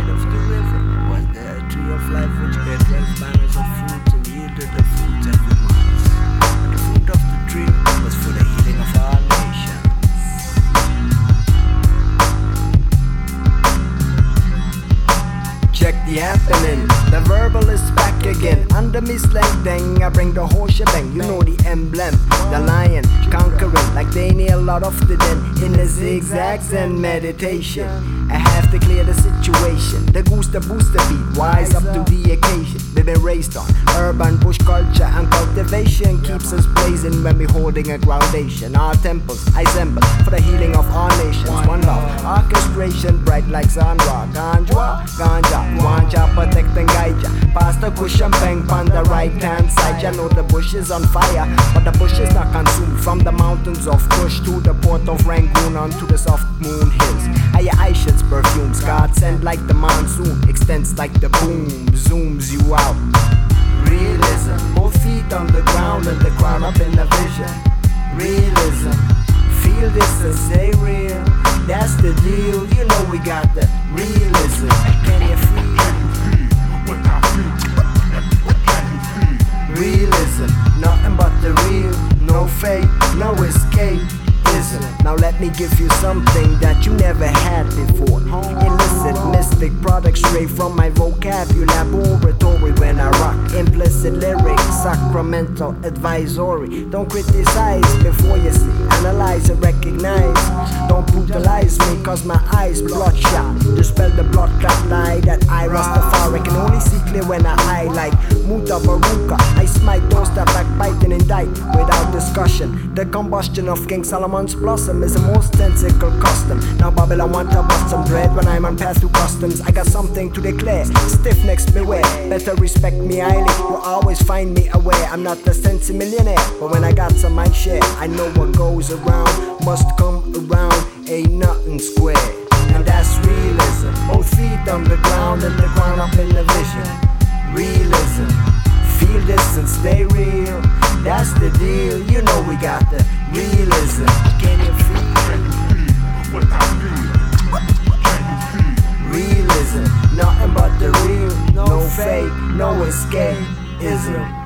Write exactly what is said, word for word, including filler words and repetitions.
side of the river was there a tree of life which bear twelve banners of fruit and yielded the fruit every month. And the fruit of the tree was for the healing of all nations. Check the happening, the verbal is back again. Under me slang dang, I bring the whole shebang. You know the emblem, the lion conquering like they need a lot of the den. In the zigzags and meditation, I have to clear the situation. The goose, the boost, the beat, wise up to the occasion. We've been raised on urban bush culture and cultivation keeps us blazing when we holding a groundation. Our temples I assemble for the healing of our nations. One love, orchestration bright like Sandra. Ganja, ganja, wanja, protect and guide ya. Pass the cushion bang on the right hand side. Ya know the bush is on fire, but the bush is not consumed. From the mountains of Kush to the port of Rangoon onto the soft moon hills. Higher Aisha's perfumes, God sent like the monsoon, extends like the boom, zooms you out. Realism, both feet on the ground and the crown up in the vision. Realism, feel this and stay real. That's the deal, you know we got the realism. Can you feel? Realism, nothing but the real, no fake, no escape. Now let me give you something that you never had before. Illicit, mystic products straight from my vocabulary laboratory when I rock. Implicit lyrics, sacramental advisory. Don't criticize before you see, analyze and recognize. Don't brutalize me cause my eyes bloodshot. Dispel the blood clot lie that I Rastafari can only see clear when I highlight. Muta Baruka, I smite those that backbite and indict without discussion. The combustion of King Solomon's blossom is the most sensical custom. Now Babylon want to bust some dread when I'm on path to customs. I got something to declare, stiff necks beware. Better respect me highly, will always find me aware. I'm not a sensi millionaire, but when I got some mind share. I know what goes around, must come around, ain't nothing square. And that's realism, both feet on the ground and the ground up in the vision. Realism, feel this and stay real. That's the deal, you know we got the realism. Can you feel? Can you feel what I feel? Can you feel? Realism, nothing but the real, no fake, no escapism.